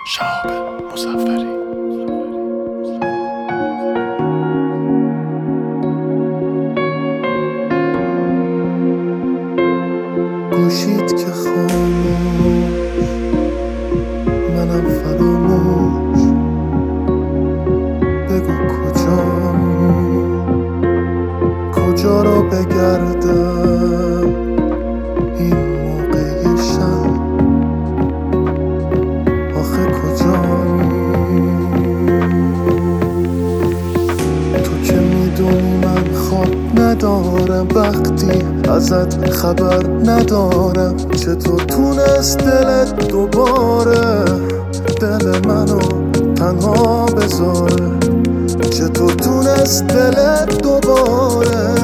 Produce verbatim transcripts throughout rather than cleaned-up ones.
شهاب مظفری. گوشید که خاموش، منم فراموش. بگو کجایی، کجا رو بگردم این موقع شب. آخه کجایی، تو که میدونی من خواب ندارم وقتی ازت خبر ندارم. چطور تونست دلت دوباره دل منو تنها بذاره؟ چطور تونست دلت دوباره؟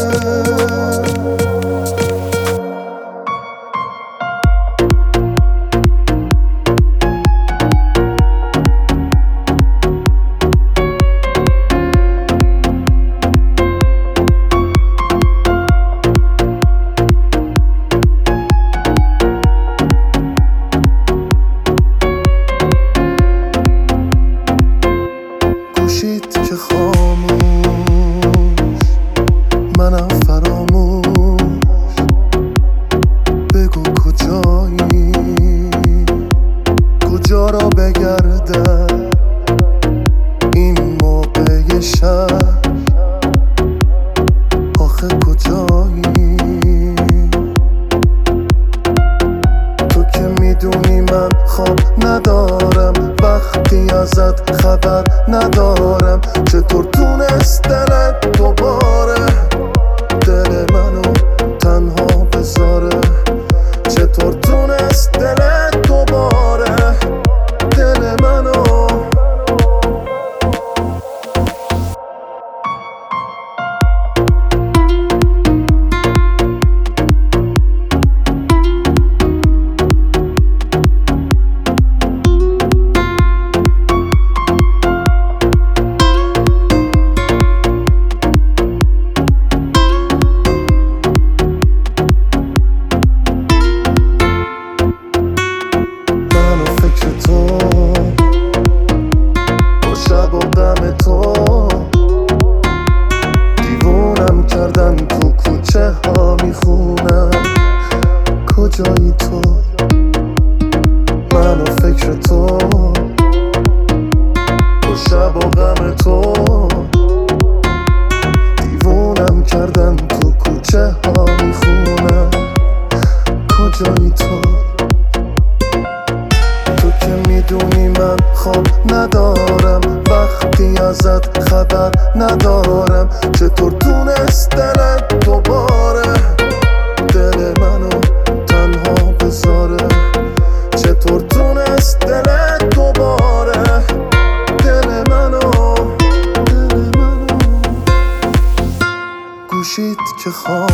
گوشید که خاموش، منم فراموش. بگو کجایی، کجا را بگردم این موقع شب. آخه کجایی، تو که میدونی من خواب ندارم وقتی ازت خبر ندارم. چطور تونست دلت دوباره دل منو تنها بذاره؟ چطور تونست دلت دوباره دل منو؟ دیوونم کردن تو کوچه ها میخونم کجایی تو؟ من و فکر تو با شب و غم تو. دیوونم کردن تو کوچه ها میخونم کجایی تو؟ تو که میدونی من خواب ندارم وقتی ازت خبر ندارم. چطور تونست دلت دوباره دل منو تنها بذاره؟ چطور تونست دلت دوباره دل منو دل منو؟ گوشید که خواب